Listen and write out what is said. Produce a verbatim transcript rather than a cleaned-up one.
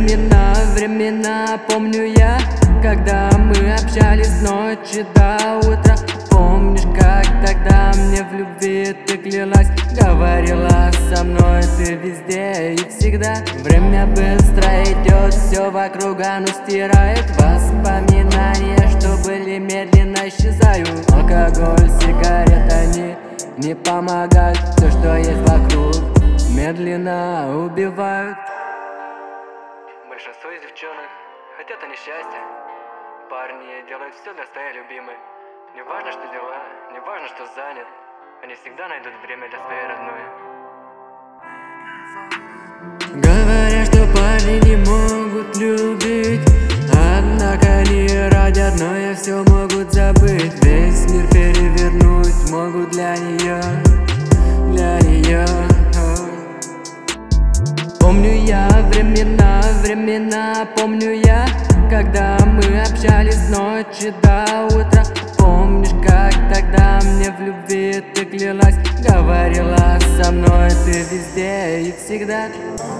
времена, времена помню я, когда мы общались с ночи до утра. Помнишь, как тогда мне в любви ты клялась, говорила со мной ты везде и всегда. Время быстро идет, все вокруг оно стирает воспоминания, что были, медленно исчезают. Алкоголь, сигарет, они не помогают. Все, что есть вокруг, медленно убивают. Большинство из девчонок хотят они счастья. Парни делают все для своей любимой. Не важно, что дела, не важно, что занят, они всегда найдут время для своей родной. Говорят, что парни не могут любить, однако они ради одной все могут забыть. Весь мир перевернуть могут для нее, для нее. Помню я времена, времена помню я, когда мы общались с ночи до утра. Помнишь, как тогда мне в любви ты клялась, говорила со мной ты везде и всегда.